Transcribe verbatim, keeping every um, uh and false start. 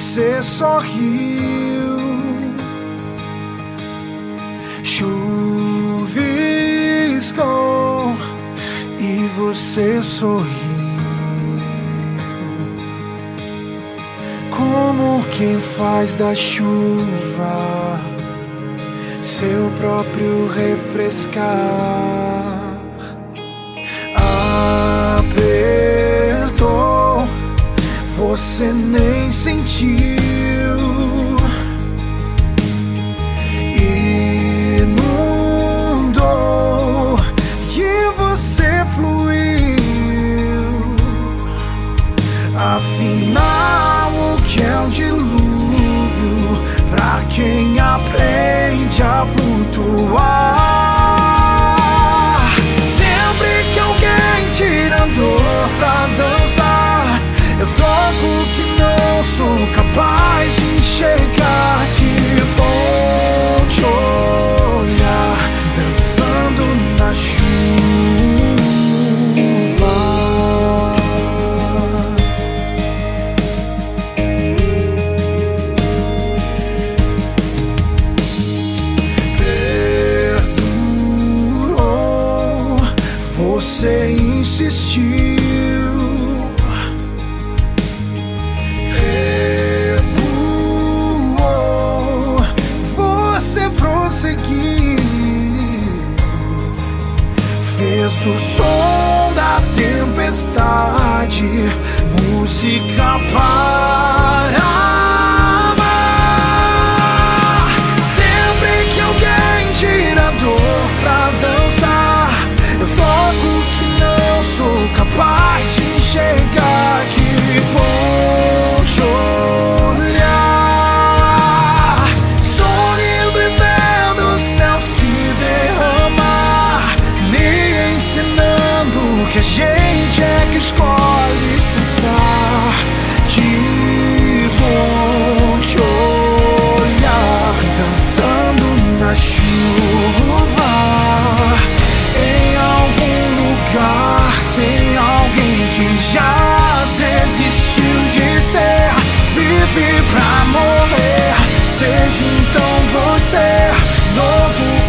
você sorriu, chuviscou e você sorriu, como quem faz da chuva seu próprio refrescar. Apertou, você nem sentiu, inundou e você fluiu. Afinal, o que é um dilúvio pra quem aprende a flutuar? Sempre que alguém tira dor pra dançar, eu toco que não sou capaz de enxergar. Que bom te olhar dançando na chuva. Perdoou, você insistiu, fez do som da tempestade música para amar. Sempre que alguém tira dor pra dançar, eu toco que não sou capaz de enxergar. Que bom te olhar sorrindo e vendo o céu se derramar, ensinando que a gente é que escolhe cessar. Que bom te olhar dançando na chuva. Em algum lugar tem alguém que já desistiu de ser. Vive pra morrer, seja então você novo